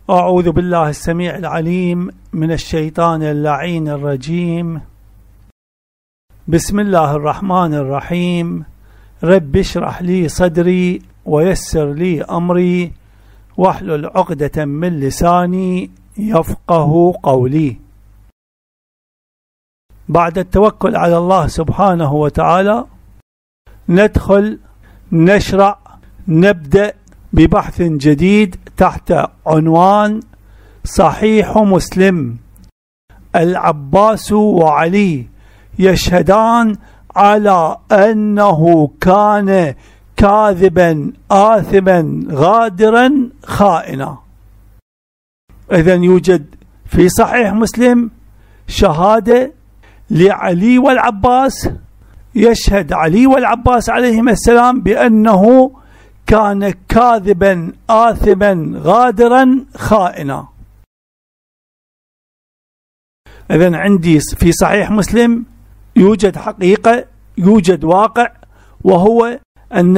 أعوذ بالله السميع العليم من الشيطان اللعين الرجيم. بسم الله الرحمن الرحيم. رب اشرح لي صدري ويسر لي أمري واحلل عقدة من لساني يفقه قولي. بعد التوكل على الله سبحانه وتعالى نبدأ ببحث جديد تحت عنوان صحيح مسلم. العباس وعلي يشهدان على أنه كان كاذبا آثما غادرا خائنا. إذن يوجد في صحيح مسلم شهادة لعلي والعباس، يشهد علي والعباس عليهما السلام بأنه كان كاذبا آثما غادرا خائنا. إذن عندي في صحيح مسلم يوجد حقيقة، يوجد واقع، وهو أن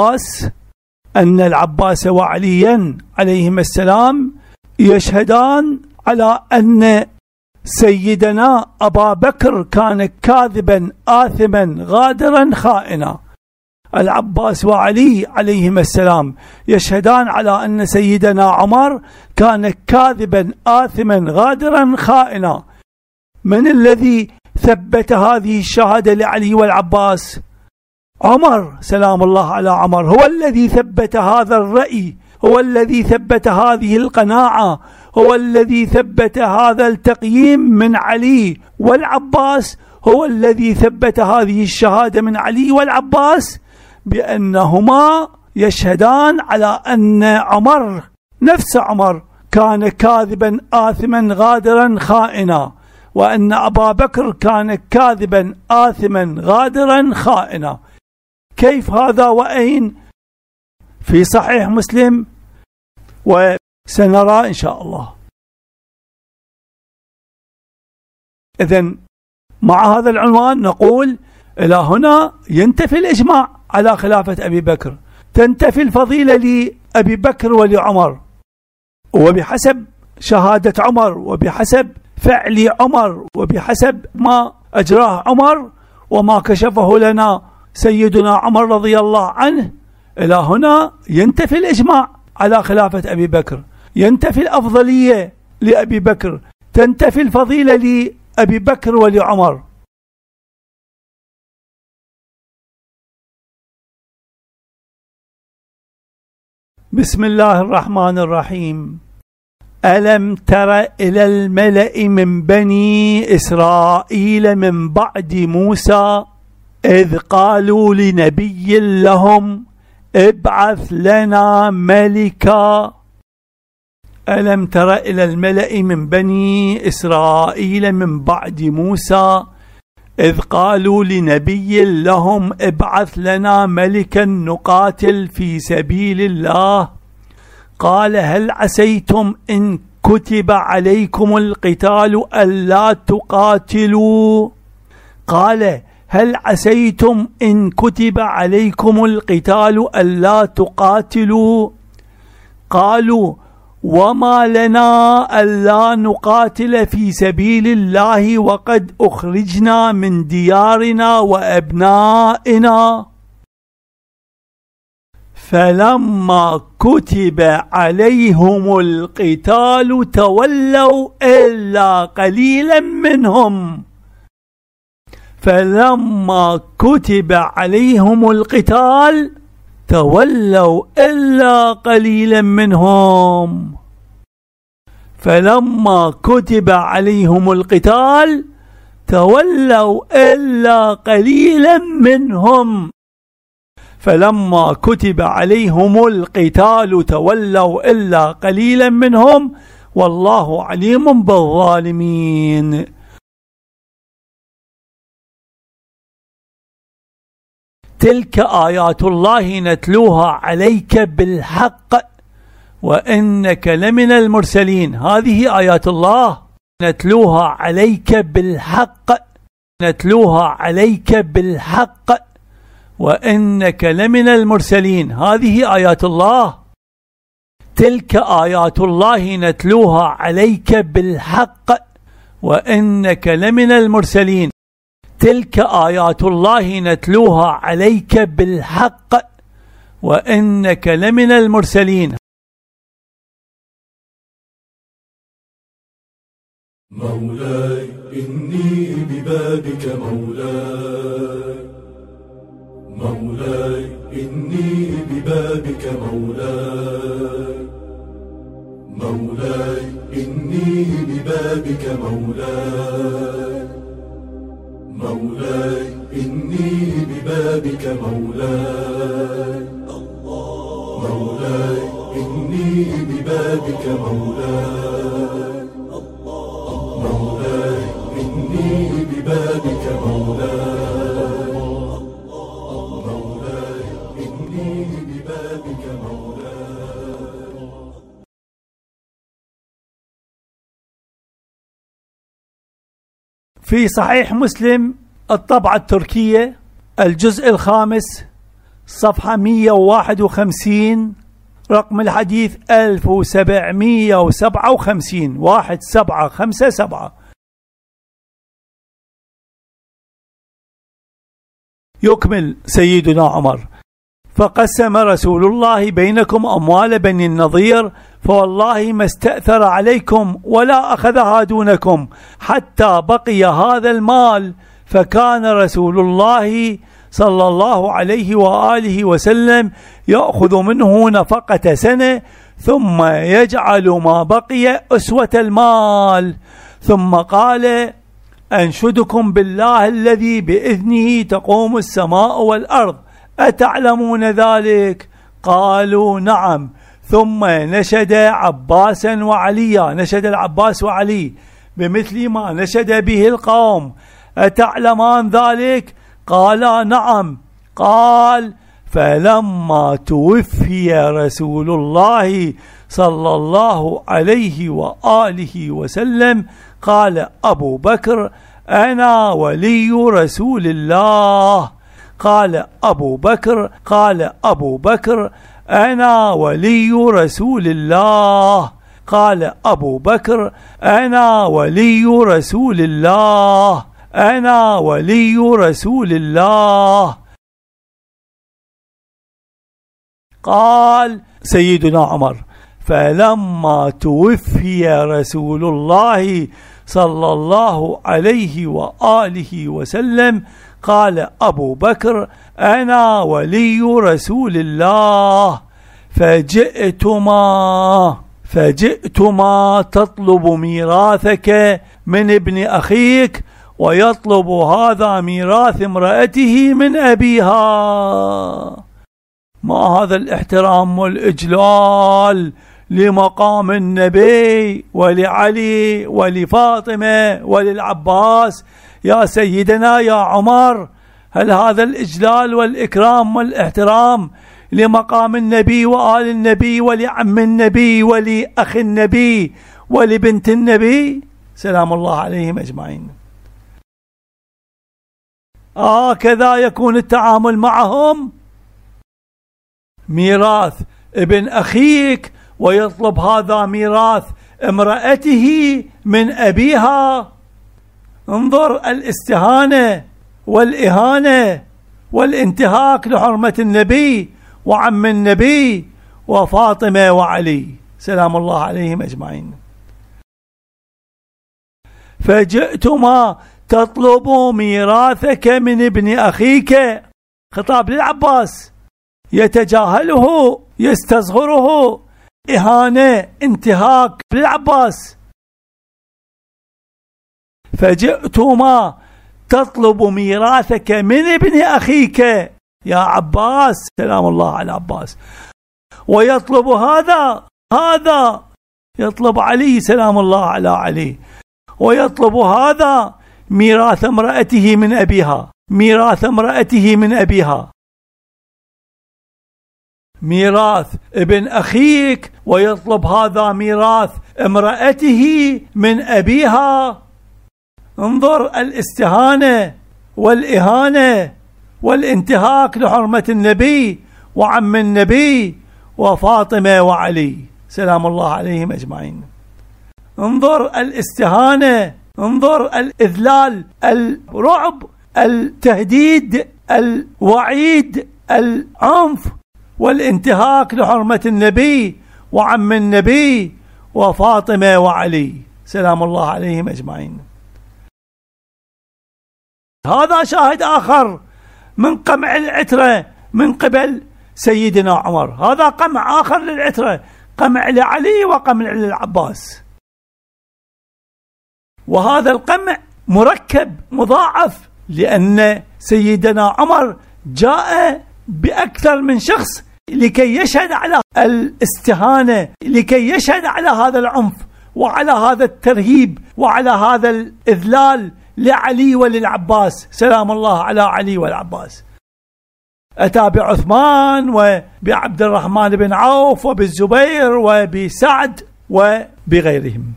العباس وعليا عليهما السلام يشهدان على أن سيدنا أبا بكر كان كاذبا آثما غادرا خائنا. العباس وعلي عليهما السلام يشهدان على أن سيدنا عمر كان كاذبا آثما غادرا خائنا. من الذي ثبت هذه الشهادة لعلي والعباس؟ عمر سلام الله على عمر، هو الذي ثبت هذا الرأي، هو الذي ثبت هذه القناعة، هو الذي ثبت هذا التقييم من علي والعباس، هو الذي ثبت هذه الشهادة من علي والعباس بأنهما يشهدان على أن عمر نفس عمر كان كاذبا آثما غادرا خائنا، وأن أبا بكر كان كاذبا آثما غادرا خائنا. كيف هذا وأين؟ في صحيح مسلم وسنرى إن شاء الله. إذن مع هذا العنوان نقول إلى هنا ينتفي الإجماع على خلافة أبي بكر، تنتفي الفضيلة لأبي بكر ولعمر، وبحسب شهادة عمر وبحسب فعل عمر وبحسب ما أجراه عمر وما كشفه لنا سيدنا عمر رضي الله عنه، إلى هنا ينتفي الإجماع على خلافة أبي بكر، ينتفي الأفضلية لأبي بكر، تنتفي الفضيلة لأبي بكر ولعمر. بسم الله الرحمن الرحيم. ألم تر إلى الملأ من بني إسرائيل من بعد موسى إذ قالوا لنبي لهم ابعث لنا ملكا. ألم تر إلى الملأ من بني إسرائيل من بعد موسى إذ قالوا لنبي لهم ابعث لنا ملكا نقاتل في سبيل الله قال هل عسيتم إن كتب عليكم القتال ألا تقاتلوا؟ قال هل عسيتم إن كتب عليكم القتال ألا تقاتلوا؟ قالوا وما لنا ألا نقاتل في سبيل الله وقد أخرجنا من ديارنا وأبنائنا. فلما كتب عليهم القتال تولوا إلا قليلا منهم. فلما كتب عليهم القتال تولوا إلا قليلا منهم. فلما كتب عليهم القتال تولوا إلا قليلا منهم. فلما كتب عليهم القتال تولوا إلا قليلا منهم والله عليم بالظالمين. تلك آيات الله نتلوها عليك بالحق وإنك لمن المرسلين. هذه آيات الله نتلوها عليك بالحق، نتلوها عليك بالحق وإنك لمن المرسلين. هذه آيات الله تلك آيات الله نتلوها عليك بالحق وإنك لمن المرسلين. تلك آيات الله نتلوها عليك بالحق وإنك لمن المرسلين. مولاي إني ببابك مولاي، مولاي إني ببابك مولاي، مولاي إني ببابك مولاي، مولاي إني ببابك مولاي، مولاي إني ببابك مولاي، مولاي إني ببابك مولاي، مولاي إني ببابك مولاي. في صحيح مسلم الطبعة التركية الجزء الخامس صفحة 151 رقم الحديث 1757 1757. يكمل سيدنا عمر: فقسم رسول الله بينكم أموال بني النضير فوالله ما استأثر عليكم ولا أخذها دونكم حتى بقي هذا المال، فكان رسول الله صلى الله عليه وآله وسلم يأخذ منه نفقة سنة ثم يجعل ما بقي أسوة المال. ثم قال: أنشدكم بالله الذي بإذنه تقوم السماء والأرض أتعلمون ذلك؟ قالوا: نعم. ثم نشد عباسا وعليا، نشد العباس وعلي بمثل ما نشد به القوم: أتعلمان ذلك؟ قالا: نعم. قال: فلما توفي رسول الله صلى الله عليه وآله وسلم قال أبو بكر: أنا ولي رسول الله. قال أبو بكر: أنا ولي رسول الله. قال أبو بكر: أنا ولي رسول الله. أنا ولي رسول الله. قال سيدنا عمر: فلما توفي رسول الله صلى الله عليه وآله وسلم قال أبو بكر: أنا ولي رسول الله. فجئتما تطلب ميراثك من ابن أخيك ويطلب هذا ميراث امرأته من أبيها. ما هذا الاحترام والإجلال لمقام النبي ولعلي ولفاطمة وللعباس يا سيدنا يا عمر؟ هل هذا الإجلال والإكرام والاحترام لمقام النبي وآل النبي ولعم النبي ولأخ النبي ولبنت النبي سلام الله عليهم أجمعين؟ كذا يكون التعامل معهم؟ ميراث ابن أخيك ويطلب هذا ميراث امرأته من أبيها. انظر الاستهانة والإهانة والانتهاك لحرمة النبي وعم النبي وفاطمة وعلي سلام الله عليهم أجمعين. فجئتما تطلب ميراثك من ابن أخيك، خطاب للعباس، يتجاهله يستصغره، إهانة انتهاك للعباس. فجئتما تطلب ميراثك من ابن أخيك يا عباس سلام الله على عباس، ويطلب هذا يطلب علي سلام الله على علي، ويطلب هذا ميراث امرأته من أبيها، ميراث امرأته من أبيها، ميراث ابن أخيك ويطلب هذا ميراث امرأته من أبيها. انظر الاستهانة والإهانة والانتهاك لحرمة النبي وعم النبي وفاطمة وعلي سلام الله عليهم أجمعين. انظر الاستهانة، انظر الإذلال، الرعب، التهديد، الوعيد، العنف والانتهاك لحرمة النبي وعم النبي وفاطمة وعلي سلام الله عليهم أجمعين. هذا شاهد آخر من قمع العترة من قبل سيدنا عمر، هذا قمع آخر للعترة، قمع لعلي وقمع للعباس. وهذا القمع مركب مضاعف، لأن سيدنا عمر جاء بأكثر من شخص لكي يشهد على الاستهانة، لكي يشهد على هذا العنف وعلى هذا الترهيب وعلى هذا الإذلال لعلي وللعباس سلام الله على علي والعباس. أتى بعثمان وبعبد الرحمن بن عوف وبالزبير وبسعد وبغيرهم.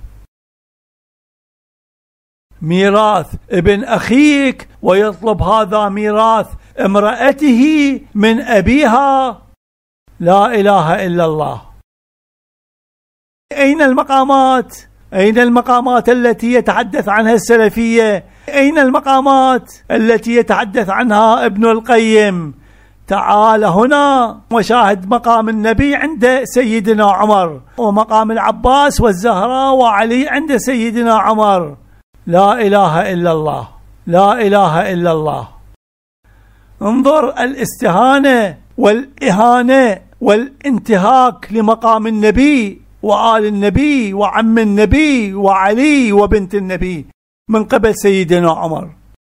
ميراث ابن أخيك ويطلب هذا ميراث امرأته من أبيها، لا إله إلا الله. أين المقامات؟ أين المقامات التي يتحدث عنها السلفية؟ أين المقامات التي يتحدث عنها ابن القيم؟ تعال هنا وشاهد مقام النبي عند سيدنا عمر، ومقام العباس والزهراء وعلي عند سيدنا عمر. لا إله إلا الله، لا إله إلا الله. انظر الاستهانة والإهانة والانتهاك لمقام النبي وآل النبي وعم النبي وعلي وبنت النبي من قبل سيدنا عمر.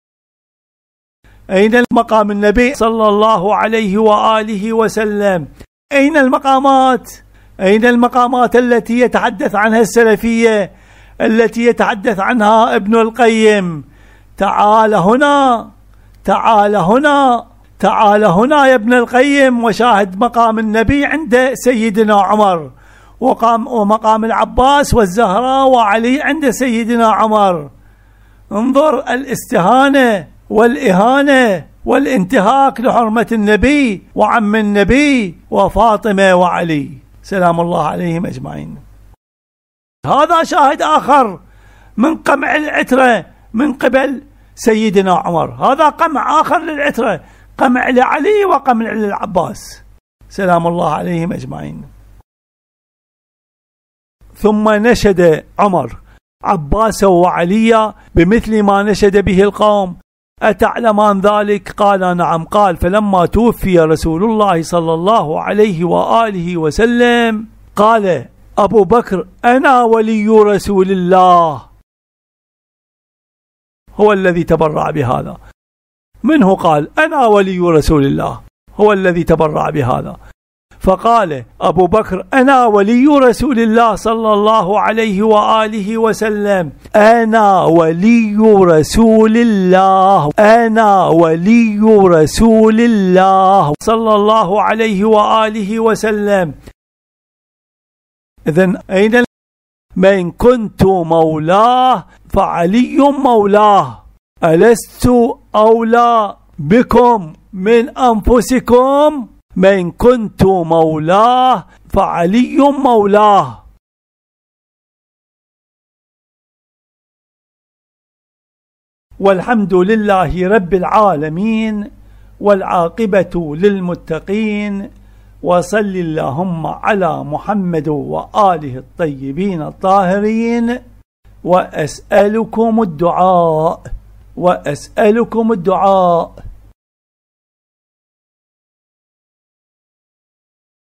أين المقام النبي صلى الله عليه وآله وسلم؟ أين المقامات؟ أين المقامات التي يتحدث عنها السلفية، التي يتحدث عنها ابن القيم؟ تعال هنا، تعال هنا، تعال هنا يا ابن القيم وشاهد مقام النبي عند سيدنا عمر، ومقام العباس والزهراء وعلي عند سيدنا عمر. انظر الاستهانة والإهانة والانتهاك لحرمة النبي وعم النبي وفاطمة وعلي سلام الله عليهم أجمعين. هذا شاهد آخر من قمع العترة من قبل سيدنا عمر، هذا قمع آخر للعترة، قمع لعلي وقمع للعباس سلام الله عليهم أجمعين. ثم نشد عمر عباس وعلي بمثل ما نشد به القوم، أتعلمان ذلك؟ قال نعم. قال فلما توفي رسول الله صلى الله عليه وآله وسلم قال أبو بكر أنا ولي رسول الله، هو الذي تبرع بهذا. منه قال أنا ولي رسول الله، هو الذي تبرع بهذا. فقال أبو بكر أنا ولي رسول الله صلى الله عليه وآله وسلم، أنا ولي رسول الله، أنا ولي رسول الله صلى الله عليه وآله وسلم. إذن أين من كنت مولاه فعلي مولاه، ألست أولى بكم من أنفسكم؟ من كنت مولاه فعلي مولاه. والحمد لله رب العالمين، والعاقبة للمتقين، وصل اللهم على محمد وآله الطيبين الطاهرين. وأسألكم الدعاء، وأسألكم الدعاء.